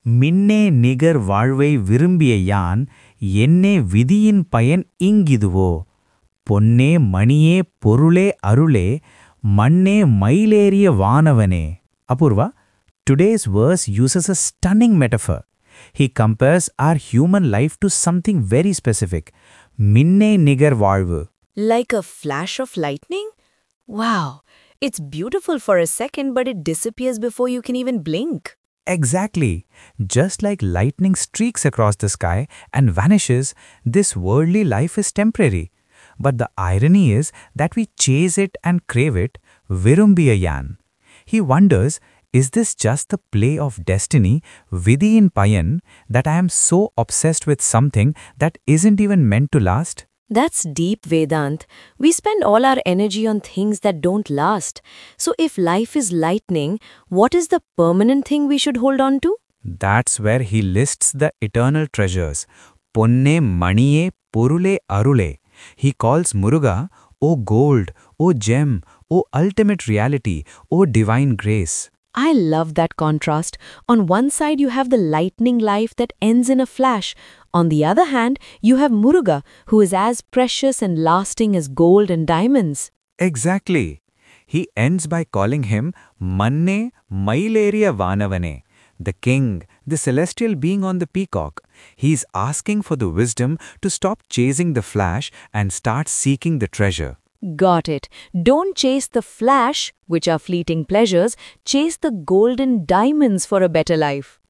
மின்னே நிகர் வாழ்வை விரும்பிய யான் என்னே விதியின் பயன் இங்கிதுவோ பொன்னே மணியே பொருளே அருளே மண்ணே மயிலேறிய வானவனே. Apurva, today's verse uses a stunning metaphor. He compares our human life to something very specific. Minne nigar வாழ்வு. Like a flash of lightning? Wow, it's beautiful for a second, but it disappears before you can even blink. Exactly. Just like lightning streaks across the sky and vanishes, this worldly life is temporary. But the irony is that we chase it and crave it, virumbiyayan. He wonders, is this just the play of destiny, vidhiyin payan, that I am so obsessed with something that isn't even meant to last? That's deep Vedant. We spend all our energy on things that don't last. So if life is lightning, what is the permanent thing we should hold on to? That's where he lists the eternal treasures. Ponne maniye purule arule. He calls Muruga, O gold, O gem, O ultimate reality, O divine grace. I love that contrast. On one side, you have the lightning life that ends in a flash. On the other hand, you have Muruga, who is as precious and lasting as gold and diamonds. Exactly. He ends by calling him Manne Maileria Vanavane, the king, the celestial being on the peacock. He's asking for the wisdom to stop chasing the flash and start seeking the treasure. Got it. Don't chase the flash, which are fleeting pleasures. Chase the golden diamonds for a better life.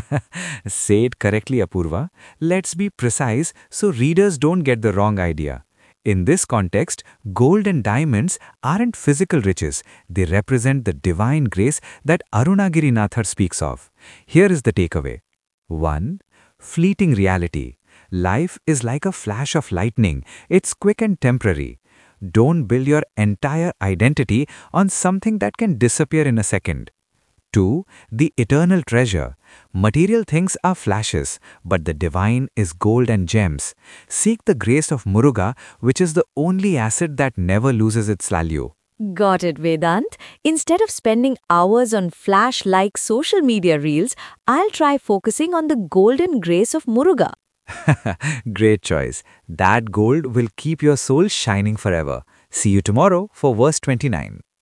Say it correctly, Apurva. Let's be precise so readers don't get the wrong idea. In this context, gold and diamonds aren't physical riches. They represent the divine grace that Arunagirinathar speaks of. Here is the takeaway. 1. Fleeting reality. Life is like a flash of lightning. It's quick and temporary. Don't build your entire identity on something that can disappear in a second. 2. The eternal treasure. Material things are flashes, but the divine is gold and gems. Seek the grace of Muruga, which is the only asset that never loses its value. Got it, Vedant. Instead of spending hours on flash-like social media reels, I'll try focusing on the golden grace of Muruga. Great choice. That gold will keep your soul shining forever. See you tomorrow for verse 29.